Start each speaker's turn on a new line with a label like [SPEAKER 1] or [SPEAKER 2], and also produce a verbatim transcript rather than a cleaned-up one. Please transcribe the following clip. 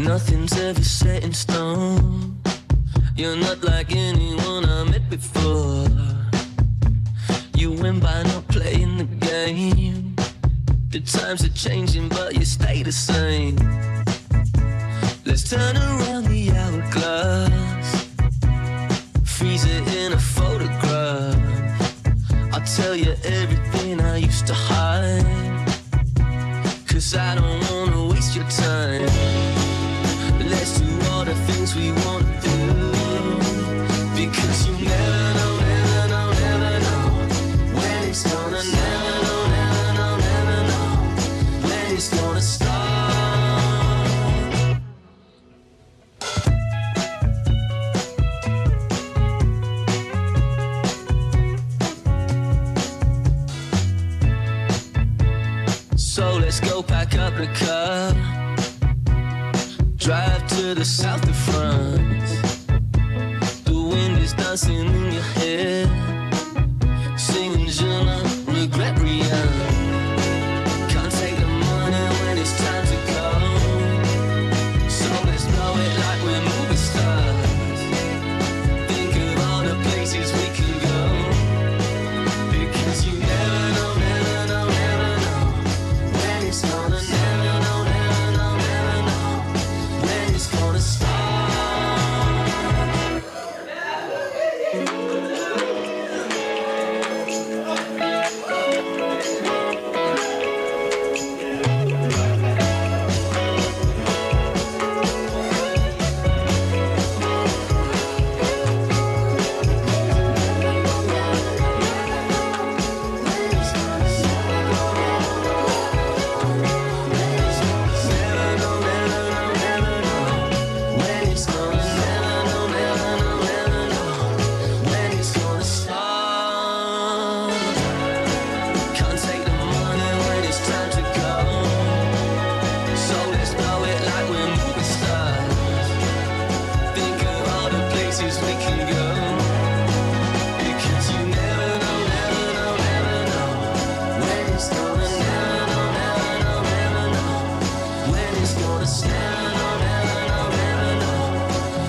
[SPEAKER 1] Nothing's ever set in stone. You're not like anyone I met before. You win by not playing the game. The times are changing but you stay the same. Let's turn around the hourglass, freeze it in a photograph. I'll tell you everything I used to hide, 'cause I don't wanna waste your time. Let's do all the things we wanna do, because you never know, never know, never know when it's gonna, never know, never know, never know when it's gonna start. So let's go pack up the car, drive to the south of France. The wind is dancing in your head.